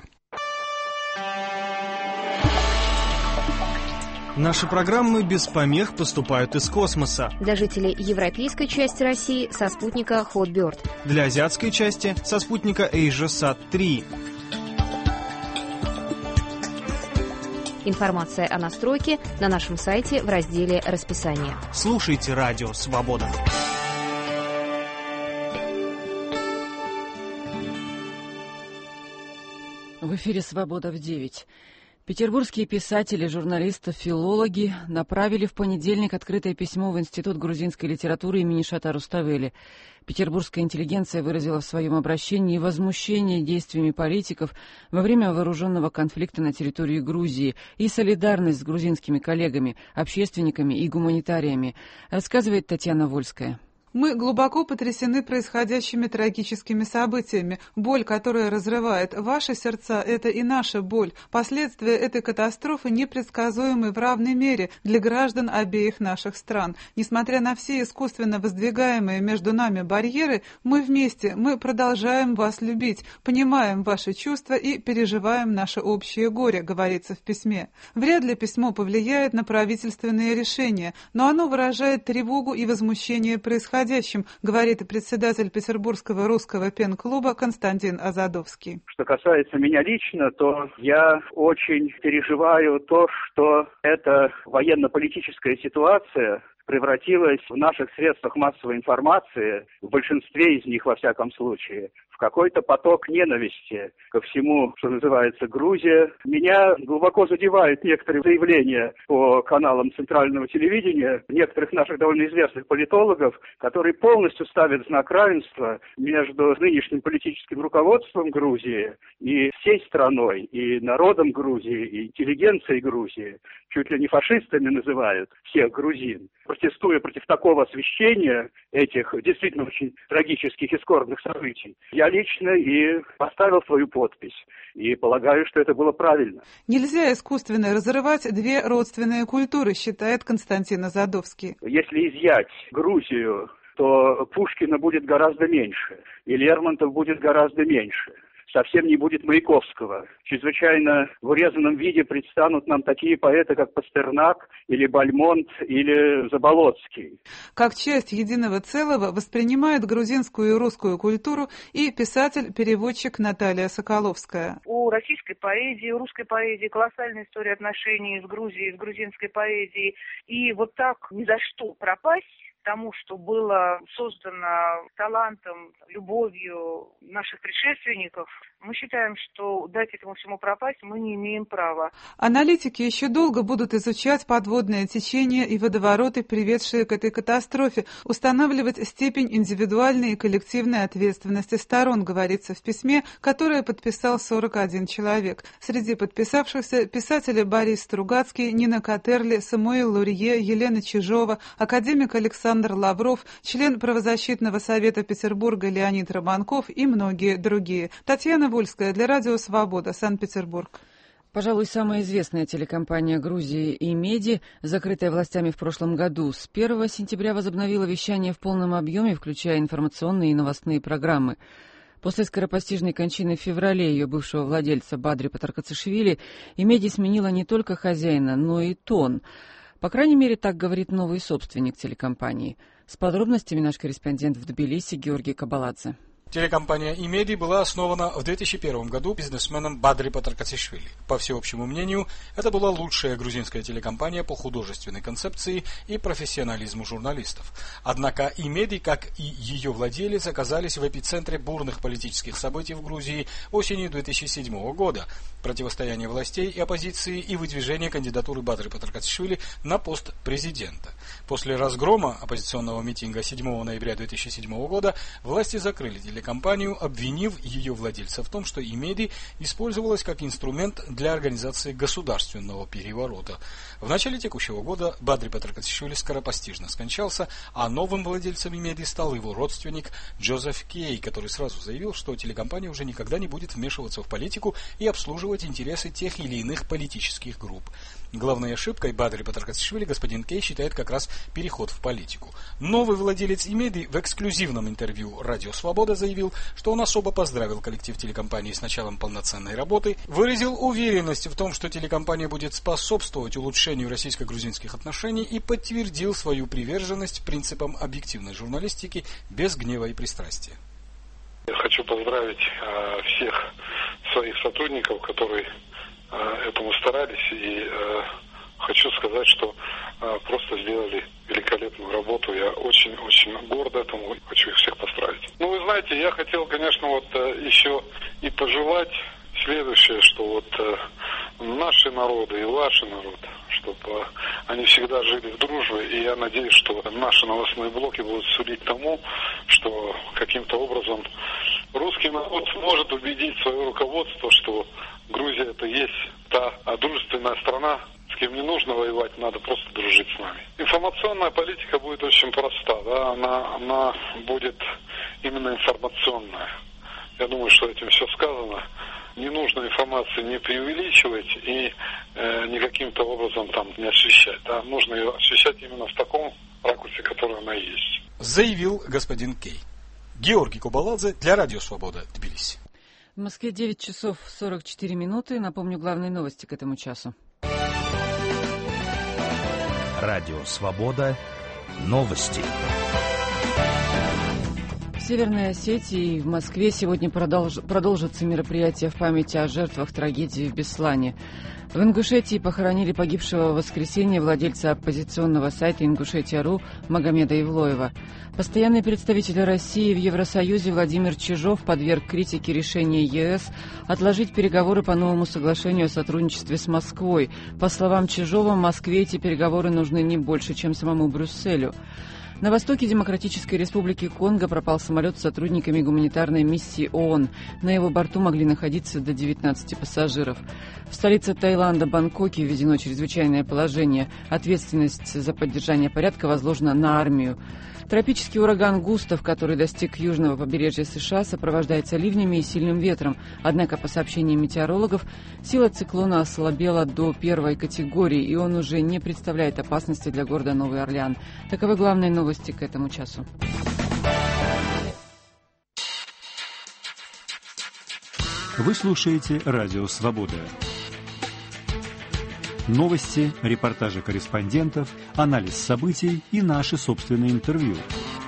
Наши программы без помех поступают из космоса. Для жителей европейской части России со спутника Hotbird. Для азиатской части со спутника AsiaSat-3. Информация о настройке на нашем сайте в разделе «Расписание». Слушайте Радио Свобода. В эфире «Свобода в 9». Петербургские писатели, журналисты, филологи направили в понедельник открытое письмо в Институт грузинской литературы имени Шата Руставели. Петербургская интеллигенция выразила в своем обращении возмущение действиями политиков во время вооруженного конфликта на территории Грузии и солидарность с грузинскими коллегами, общественниками и гуманитариями, рассказывает Татьяна Вольская. Мы глубоко потрясены происходящими трагическими событиями. Боль, которая разрывает ваши сердца, это и наша боль. Последствия этой катастрофы непредсказуемы в равной мере для граждан обеих наших стран. Несмотря на все искусственно воздвигаемые между нами барьеры, мы вместе, мы продолжаем вас любить, понимаем ваши чувства и переживаем наше общее горе, говорится в письме. Вряд ли письмо повлияет на правительственные решения, но оно выражает тревогу и возмущение происходящим, говорит председатель Петербургского русского пен-клуба Константин Азадовский. Что касается меня лично, то я очень переживаю то, что эта военно-политическая ситуация превратилась в наших средствах массовой информации, в большинстве из них, во всяком случае, в какой-то поток ненависти ко всему, что называется Грузия. Меня глубоко задевают некоторые заявления по каналам центрального телевидения некоторых наших довольно известных политологов, которые полностью ставят знак равенства между нынешним политическим руководством Грузии и всей страной, и народом Грузии, и интеллигенцией Грузии. Чуть ли не фашистами называют всех грузин. Протестуя против такого освещения этих действительно очень трагических и скорбных событий, я лично и поставил свою подпись. И полагаю, что это было правильно. Нельзя искусственно разрывать две родственные культуры, считает Константин Азадовский. Если изъять Грузию, то Пушкина будет гораздо меньше, и Лермонтов будет гораздо меньше. Совсем не будет Маяковского. Чрезвычайно в урезанном виде предстанут нам такие поэты, как Пастернак, или Бальмонт, или Заболоцкий. Как часть единого целого воспринимает грузинскую и русскую культуру и писатель-переводчик Наталья Соколовская. У российской поэзии, у русской поэзии колоссальная история отношений с Грузией, с грузинской поэзией. И так ни за что пропасть тому, что было создано талантом, любовью наших предшественников, Мы считаем, что дать этому всему пропасть мы не имеем права. Аналитики еще долго будут изучать подводное течение и водовороты, приведшие к этой катастрофе, устанавливать степень индивидуальной и коллективной ответственности сторон, говорится в письме, которое подписал 41 человек. Среди подписавшихся писатели Борис Стругацкий, Нина Катерли, Самуил Лурье, Елена Чижова, академик Александр Лавров, член правозащитного совета Петербурга Леонид Романков и многие другие. Татьяна Вольская для Радио Свобода, Санкт-Петербург. Пожалуй, самая известная телекомпания Грузии «Имеди», закрытая властями в прошлом году, с 1 сентября возобновила вещание в полном объеме, включая информационные и новостные программы. После скоропостижной кончины в феврале ее бывшего владельца Бадри Патаркацишвили «Имеди» сменила не только хозяина, но и тон. По крайней мере, так говорит новый собственник телекомпании. С подробностями наш корреспондент в Тбилиси Георгий Кабаладзе. Телекомпания «Имеди» была основана в 2001 году бизнесменом Бадри Патаркацишвили. По всеобщему мнению, это была лучшая грузинская телекомпания по художественной концепции и профессионализму журналистов. Однако «Имеди», как и ее владелец, оказались в эпицентре бурных политических событий в Грузии осенью 2007 года, противостояние властей и оппозиции и выдвижение кандидатуры Бадри Патаркацишвили на пост президента. После разгрома оппозиционного митинга 7 ноября 2007 года власти закрыли телекомпанию, обвинив ее владельца в том, что «Имеди» использовалась как инструмент для организации государственного переворота. В начале текущего года Бадри Патаркацишвили скоропостижно скончался, а новым владельцем «Имеди» стал его родственник Джозеф Кей, который сразу заявил, что телекомпания уже никогда не будет вмешиваться в политику и обслуживать интересы тех или иных политических групп. Главной ошибкой Бадри Патаркацишвили господин Кей считает как раз переход в политику. Новый владелец «Имеди» в эксклюзивном интервью «Радио Свобода» заявил, что он особо поздравил коллектив телекомпании с началом полноценной работы, выразил уверенность в том, что телекомпания будет способствовать улучшению российско-грузинских отношений и подтвердил свою приверженность принципам объективной журналистики без гнева и пристрастия. Я хочу поздравить всех своих сотрудников, которые этому старались, и хочу сказать, что просто сделали великолепную работу. Я очень-очень горд этому, хочу их всех поздравить. Ну, вы знаете, я хотел, конечно, еще и пожелать следующее, что наши народы и ваши народы, чтобы они всегда жили в дружбе, и я надеюсь, что наши новостные блоки будут сулить тому, что каким-то образом русский народ сможет убедить свое руководство, что Грузия это есть та дружественная страна, с кем не нужно воевать, надо просто дружить с нами. Информационная политика будет очень проста, да? Она будет именно информационная. Я думаю, что этим все сказано. Не нужно информацию не преувеличивать и не каким-то образом там не освещать. Да? Нужно ее освещать именно в таком ракурсе, который она есть. Заявил господин Кей. Георгий Кабаладзе для Радио Свобода, Тбилиси. В Москве 9 часов 44 минуты. Напомню главные новости к этому часу. Радио Свобода. Новости. В Северной Осетии и в Москве сегодня продолжатся мероприятия в память о жертвах трагедии в Беслане. В Ингушетии похоронили погибшего в воскресенье владельца оппозиционного сайта Ингушетия.ру Магомеда Евлоева. Постоянный представитель России в Евросоюзе Владимир Чижов подверг критике решения ЕС отложить переговоры по новому соглашению о сотрудничестве с Москвой. По словам Чижова, Москве эти переговоры нужны не больше, чем самому Брюсселю. На востоке Демократической Республики Конго пропал самолет с сотрудниками гуманитарной миссии ООН. На его борту могли находиться до 19 пассажиров. В столице Таиланда, Бангкоке, введено чрезвычайное положение. Ответственность за поддержание порядка возложена на армию. Тропический ураган Густав, который достиг южного побережья США, сопровождается ливнями и сильным ветром. Однако, по сообщениям метеорологов, сила циклона ослабела до 1 категории, и он уже не представляет опасности для города Новый Орлеан. Таковы главные новости к этому часу. Вы слушаете Радио Свобода. Новости, репортажи корреспондентов, анализ событий и наши собственные интервью.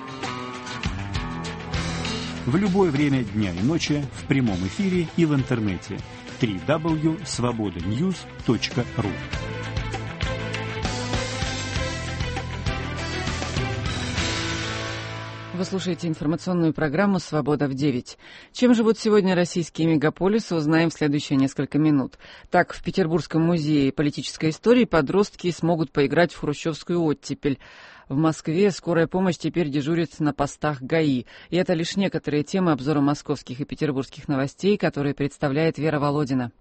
В любое время дня и ночи, в прямом эфире и в интернете. www.svobodanews.ru. Вы слушаете информационную программу «Свобода в 9». Чем живут сегодня российские мегаполисы, узнаем в следующие несколько минут. Так, в Петербургском музее политической истории подростки смогут поиграть в хрущевскую оттепель. В Москве скорая помощь теперь дежурит на постах ГАИ. И это лишь некоторые темы обзора московских и петербургских новостей, которые представляет Вера Володина.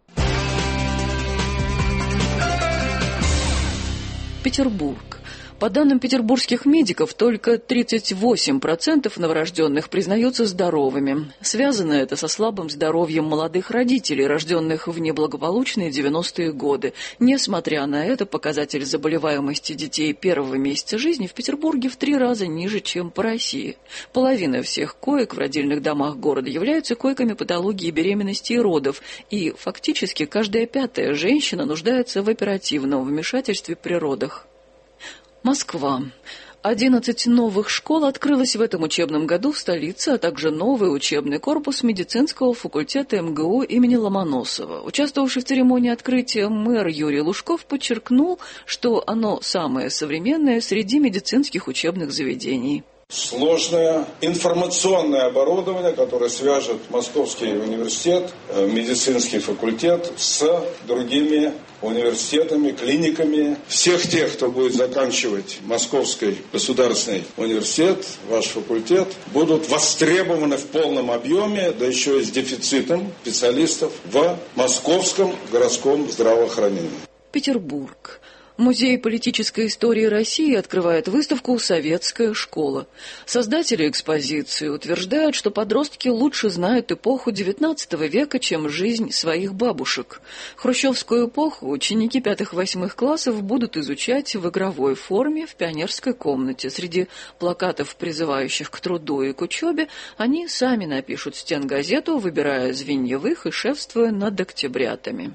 Петербург. По данным петербургских медиков, только 38% новорожденных признаются здоровыми. Связано это со слабым здоровьем молодых родителей, рожденных в неблагополучные 90-е годы. Несмотря на это, показатель заболеваемости детей первого месяца жизни в Петербурге в 3 раза ниже, чем по России. Половина всех коек в родильных домах города являются койками патологии беременности и родов, и фактически каждая 5-я женщина нуждается в оперативном вмешательстве при родах. Москва. 11 новых школ открылось в этом учебном году в столице, а также новый учебный корпус медицинского факультета МГУ имени Ломоносова. Участвовавший в церемонии открытия мэр Юрий Лужков подчеркнул, что оно самое современное среди медицинских учебных заведений. Сложное информационное оборудование, которое свяжет Московский университет, медицинский факультет с другими университетами, клиниками. Всех тех, кто будет заканчивать Московский государственный университет, ваш факультет, будут востребованы в полном объеме, да еще и с дефицитом специалистов в московском городском здравоохранении. Петербург. Музей политической истории России открывает выставку «Советская школа». Создатели экспозиции утверждают, что подростки лучше знают эпоху XIX века, чем жизнь своих бабушек. Хрущевскую эпоху ученики 5-8 классов будут изучать в игровой форме в пионерской комнате. Среди плакатов, призывающих к труду и к учебе, они сами напишут стенгазету, выбирая звеньевых и шефствуя над октябрятами.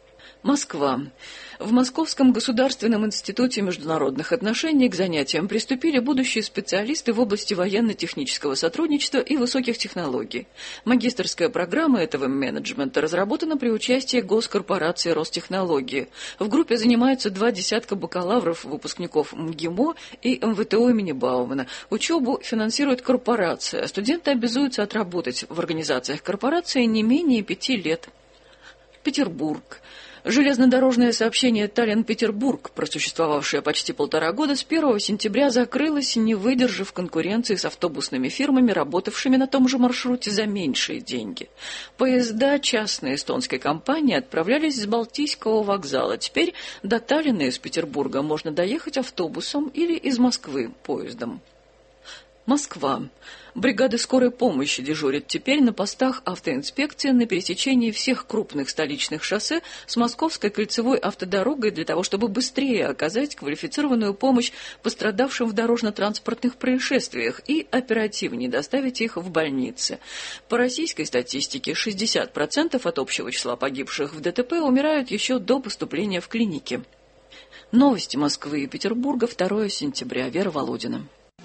Москва. В Московском государственном институте международных отношений к занятиям приступили будущие специалисты в области военно-технического сотрудничества и высоких технологий. Магистерская программа этого менеджмента разработана при участии госкорпорации Ростехнологии. В группе занимаются 20 бакалавров, выпускников МГИМО и МВТУ имени Баумана. Учебу финансирует корпорация, а студенты обязуются отработать в организациях корпорации не менее 5 лет. Петербург. Железнодорожное сообщение Таллин-Петербург, просуществовавшее почти 1,5 года, с 1 сентября закрылось, не выдержав конкуренции с автобусными фирмами, работавшими на том же маршруте за меньшие деньги. Поезда частной эстонской компании отправлялись с Балтийского вокзала. Теперь до Таллина из Петербурга можно доехать автобусом или из Москвы поездом. Москва. Бригады скорой помощи дежурят теперь на постах автоинспекции на пересечении всех крупных столичных шоссе с Московской кольцевой автодорогой для того, чтобы быстрее оказать квалифицированную помощь пострадавшим в дорожно-транспортных происшествиях и оперативнее доставить их в больницы. По российской статистике 60% от общего числа погибших в ДТП умирают еще до поступления в клиники. Новости Москвы и Петербурга, 2 сентября. Вера Володина.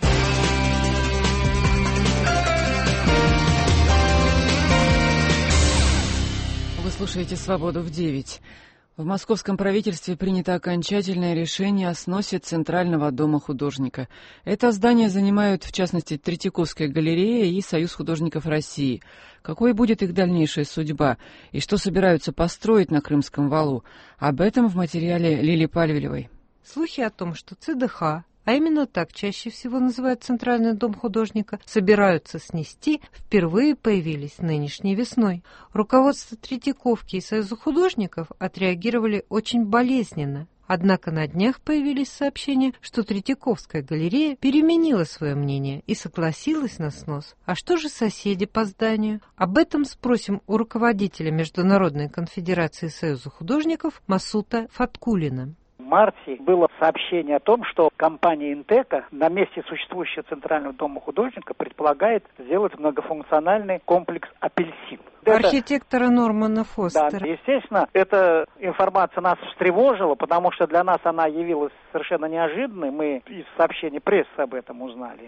Вы слушаете «Свободу в 9». В московском правительстве принято окончательное решение о сносе Центрального дома художника. Это здание занимают, в частности, Третьяковская галерея и Союз художников России. Какой будет их дальнейшая судьба и что собираются построить на Крымском валу? Об этом в материале Лили Пальвелевой. Слухи о том, что ЦДХ, а именно так чаще всего называют Центральный дом художника, собираются снести, впервые появились нынешней весной. Руководство Третьяковки и Союза художников отреагировали очень болезненно. Однако на днях появились сообщения, что Третьяковская галерея переменила свое мнение и согласилась на снос. А что же соседи по зданию? Об этом спросим у руководителя Международной конфедерации Союза художников Масута Фаткулина. В марте было сообщение о том, что компания Интека на месте существующего Центрального дома художника предполагает сделать многофункциональный комплекс «Апельсин». Архитектора Нормана Фостера. Да, естественно, эта информация нас встревожила, потому что для нас она явилась совершенно неожиданной. Мы из сообщений прессы об этом узнали.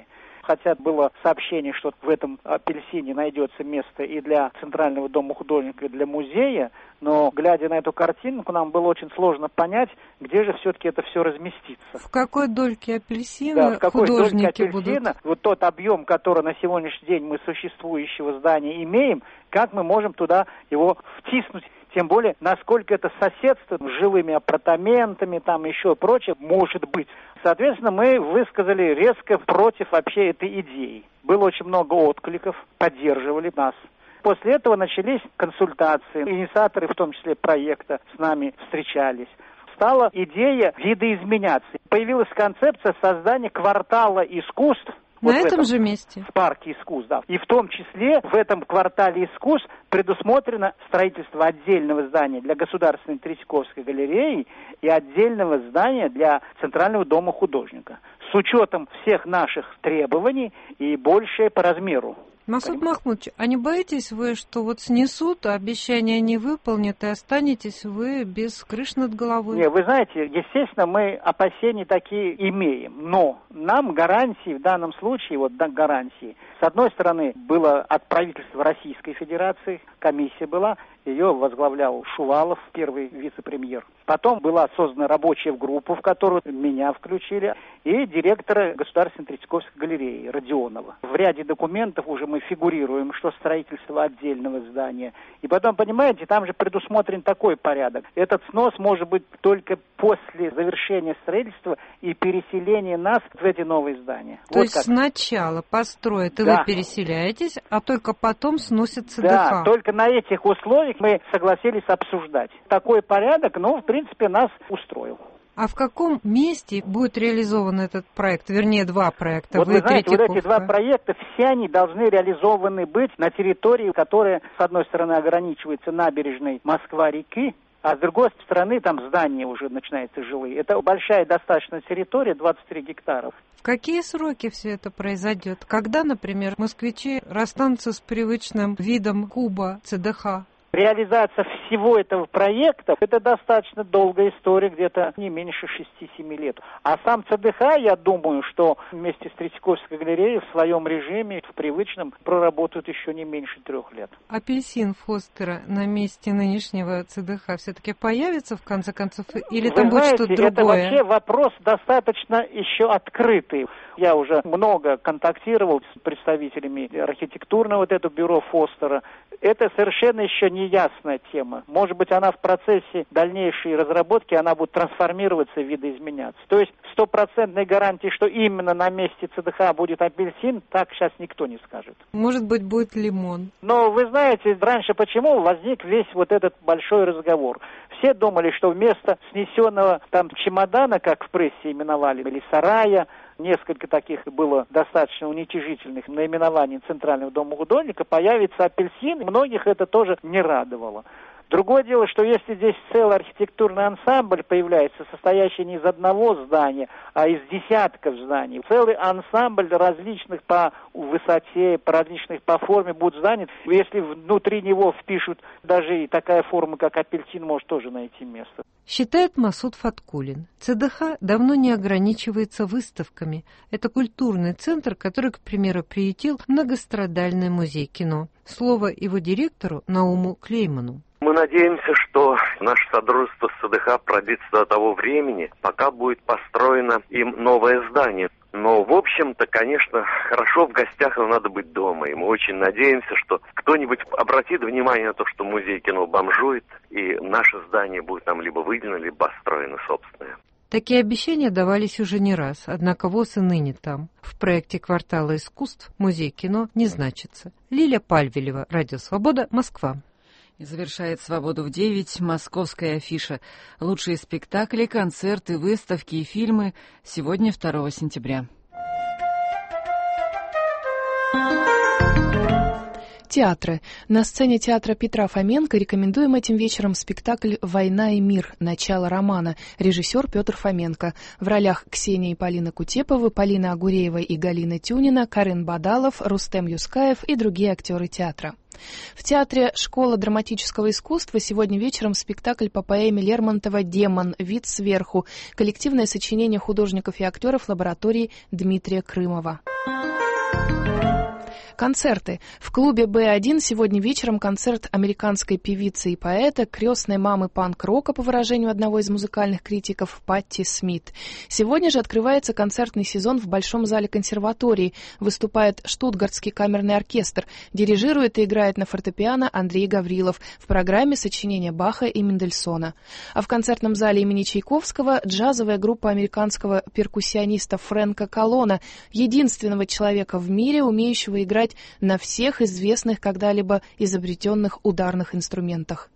хотя было сообщение, что в этом апельсине найдется место и для Центрального дома художника, и для музея, но, глядя на эту картинку, нам было очень сложно понять, где же все-таки это все разместится. В какой дольке апельсина художники будут? Вот тот объем, который на сегодняшний день мы существующего здания имеем, как мы можем туда его втиснуть? Тем более, насколько это соседство с жилыми апартаментами, там еще прочее, может быть. Соответственно, мы высказали резко против вообще этой идеи. Было очень много откликов, поддерживали нас. После этого начались консультации. Инициаторы, в том числе проекта, с нами встречались. Стала идея видоизменяться. Появилась концепция создания квартала искусств. На этом же месте. В парке искусств, да. И в том числе в этом квартале искусств предусмотрено строительство отдельного здания для Государственной Третьяковской галереи и отдельного здания для Центрального дома художника. С учетом всех наших требований и большее по размеру. Масуд Махмудович, а не боитесь вы, что вот снесут, а обещания не выполнят, и останетесь вы без крыш над головой? Не, вы знаете, естественно, мы опасения такие имеем, но нам гарантии в данном случае, вот гарантии, с одной стороны, было от правительства Российской Федерации, комиссия была, ее возглавлял Шувалов, первый вице-премьер. Потом была создана рабочая группа, в которую меня включили, и директора Государственной Третьяковской галереи Родионова. В ряде документов уже мы фигурируем, что строительство отдельного здания. И потом, понимаете, там же предусмотрен такой порядок. Этот снос может быть только после завершения строительства и переселения нас в эти новые здания. То есть сначала построят, и вы переселяетесь, а только потом сносят ЦДХ. Да, только на этих условиях мы согласились обсуждать. Такой порядок, в принципе, нас устроил. А в каком месте будет реализован этот проект? Вернее, два проекта. Вот вы знаете, вот эти два проекта, все они должны реализованы быть на территории, которая, с одной стороны, ограничивается набережной Москва-реки, а с другой стороны, там здания уже начинаются жилые. Это большая достаточно территория, 23 гектара. В какие сроки все это произойдет? Когда, например, москвичи расстанутся с привычным видом куба ЦДХ? Реализация всего этого проекта – это достаточно долгая история, где-то не меньше 6-7 лет. А сам ЦДХ, я думаю, что вместе с Третьяковской галереей в своем режиме, в привычном, проработают еще не меньше 3 лет. Апельсин Фостера на месте нынешнего ЦДХ все-таки появится, в конце концов, или там будет что-то другое? Это вообще вопрос достаточно еще открытый. Я уже много контактировал с представителями архитектурного вот этого бюро Фостера. Это совершенно еще не ясная тема. Может быть, она в процессе дальнейшей разработки, она будет трансформироваться и видоизменяться. То есть 100% гарантии, что именно на месте ЦДХ будет апельсин, так сейчас никто не скажет. Может быть, будет лимон. Но вы знаете, раньше почему возник весь вот этот большой разговор? Все думали, что вместо снесенного там чемодана, как в прессе именовали, или сарая, несколько таких было достаточно уничижительных наименований Центрального дома художника, появится апельсин. Многих это тоже не радовало. Другое дело, что если здесь целый архитектурный ансамбль появляется, состоящий не из одного здания, а из десятков зданий, целый ансамбль различных по высоте, различных по форме будут здания, если внутри него впишут даже и такая форма, как апельсин, может тоже найти место. Считает Масуд Фаткулин. ЦДХ давно не ограничивается выставками. Это культурный центр, который, к примеру, приютил многострадальный музей кино. Слово его директору Науму Клейману. Мы надеемся, что наше содружество с ЦДХ продлится до того времени, пока будет построено им новое здание. Но, в общем-то, конечно, хорошо в гостях, но надо быть дома. И мы очень надеемся, что кто-нибудь обратит внимание на то, что музей кино бомжует, и наше здание будет нам либо выделено, либо построено собственное. Такие обещания давались уже не раз, однако ВОС и ныне там. В проекте «Квартала искусств» музей кино не значится. Лиля Пальвелева, Радио Свобода, Москва. И завершает «Свободу в 9» московская афиша. Лучшие спектакли, концерты, выставки и фильмы сегодня, 2 сентября. Театры. На сцене театра Петра Фоменко рекомендуем этим вечером спектакль «Война и мир. Начало романа». Режиссер Петр Фоменко. В ролях Ксения и Полина Кутеповы, Полина Агуреева и Галина Тюнина, Карен Бадалов, Рустем Юскаев и другие актеры театра. В театре «Школа драматического искусства» сегодня вечером спектакль по поэме Лермонтова «Демон. Вид сверху». Коллективное сочинение художников и актеров лаборатории Дмитрия Крымова. Концерты. В клубе Б1 сегодня вечером концерт американской певицы и поэта, крестной мамы панк-рока, по выражению одного из музыкальных критиков, Патти Смит. Сегодня же открывается концертный сезон в Большом зале консерватории. Выступает Штутгартский камерный оркестр. Дирижирует и играет на фортепиано Андрей Гаврилов. В программе сочинения Баха и Мендельсона. А в концертном зале имени Чайковского джазовая группа американского перкуссиониста Фрэнка Коллона, единственного человека в мире, умеющего играть на всех известных когда-либо изобретенных ударных инструментах.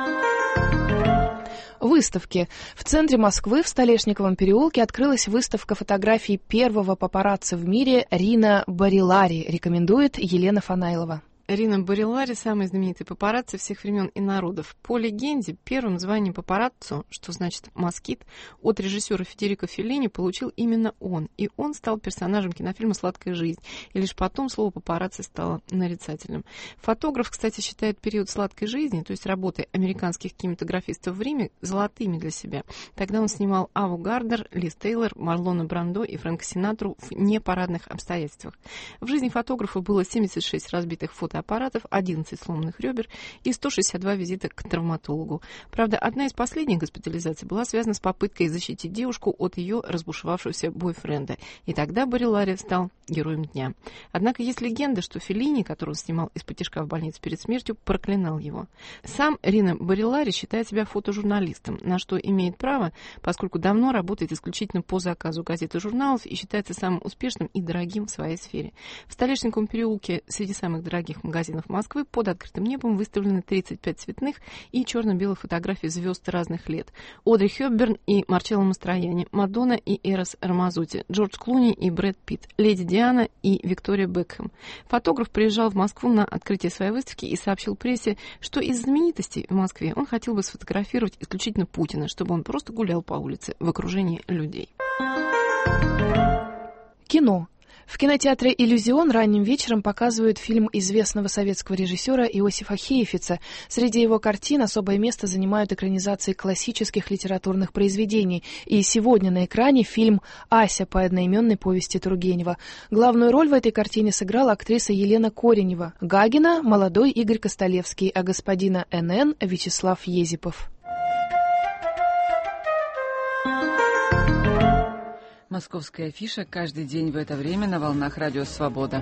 Выставки. В центре Москвы, в Столешниковом переулке, открылась выставка фотографий первого папарацци в мире Рина Бариллари, рекомендует Елена Фанайлова. Рина Бариллари – самый знаменитый папарацци всех времен и народов. По легенде, первым званием папараццо, что значит москит, от режиссера Федерико Феллини получил именно он. И он стал персонажем кинофильма «Сладкая жизнь». И лишь потом слово папарацци стало нарицательным. Фотограф, кстати, считает период «Сладкой жизни», то есть работы американских кинематографистов в Риме, золотыми для себя. Тогда он снимал Аву Гарднер, Лиз Тейлор, Марлона Брандо и Фрэнка Синатру в непарадных обстоятельствах. В жизни фотографа было 76 разбитых фотоаппаратов, 11 сломанных ребер и 162 визита к травматологу. Правда, одна из последних госпитализаций была связана с попыткой защитить девушку от ее разбушевавшегося бойфренда. И тогда Бариллари стал героем дня. Однако есть легенда, что Феллини, которого он снимал из-под тишка в больнице перед смертью, проклинал его. Сам Рина Бариллари считает себя фотожурналистом, на что имеет право, поскольку давно работает исключительно по заказу газет и журналов и считается самым успешным и дорогим в своей сфере. В Столешниковом переулке среди самых дорогих магазинов Москвы под открытым небом выставлены 35 цветных и черно-белых фотографий звезд разных лет. Одри Хёпберн и Марчелло Мастроянни, Мадонна и Эрос Рамазотти, Джордж Клуни и Брэд Питт, Леди Диана и Виктория Бекхэм. Фотограф приезжал в Москву на открытие своей выставки и сообщил прессе, что из знаменитостей в Москве он хотел бы сфотографировать исключительно Путина, чтобы он просто гулял по улице в окружении людей. Кино. В кинотеатре «Иллюзион» ранним вечером показывают фильм известного советского режиссера Иосифа Хейфица. Среди его картин особое место занимают экранизации классических литературных произведений. И сегодня на экране фильм «Ася» по одноименной повести Тургенева. Главную роль в этой картине сыграла актриса Елена Коренева. Гагина – молодой Игорь Костолевский, а господина Н.Н. – Вячеслав Езипов. Московская афиша каждый день в это время на волнах Радио Свобода.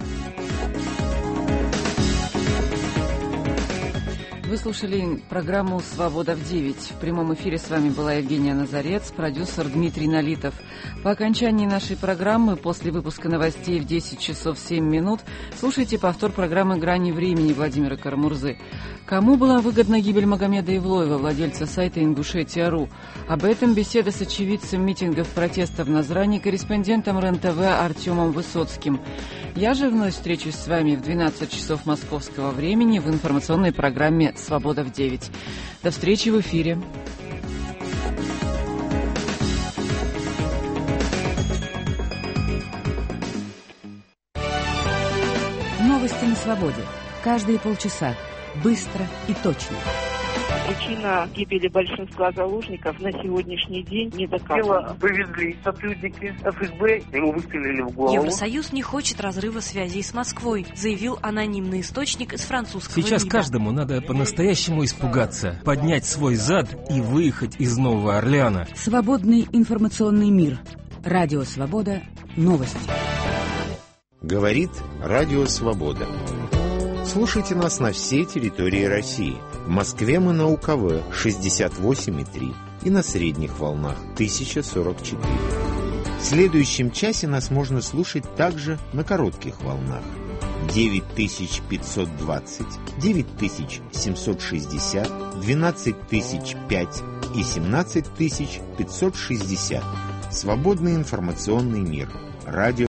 Вы слушали программу «Свобода в 9». В прямом эфире с вами была Евгения Назарец, продюсер Дмитрий Налитов. По окончании нашей программы, после выпуска новостей в 10 часов 7 минут, слушайте повтор программы «Грани времени» Владимира Карамурзы. Кому была выгодна гибель Магомеда Ивлоева, владельца сайта Ингушетия.ру? Об этом беседа с очевидцем митингов протеста в Назрани, корреспондентом РЕН-ТВ Артемом Высоцким. Я же вновь встречусь с вами в 12 часов московского времени в информационной программе «Свобода в 9». До встречи в эфире. Новости на свободе. Каждые полчаса. Быстро и точно. Причина гибели большинства заложников на сегодняшний день не доказана. Тело повезли сотрудники ФСБ, ему выстрелили в голову. Евросоюз не хочет разрыва связей с Москвой, заявил анонимный источник из французского Сейчас МИДа. каждому надо по-настоящему испугаться, поднять свой зад и выехать из Нового Орлеана. Свободный информационный мир. Радио Свобода. Новости. Говорит Радио Свобода. Слушайте нас на всей территории России. В Москве мы на УКВ 68,3 и на средних волнах 1044. В следующем часе нас можно слушать также на коротких волнах 9520, 9760, 12005 и 17560. Свободный информационный мир. Радио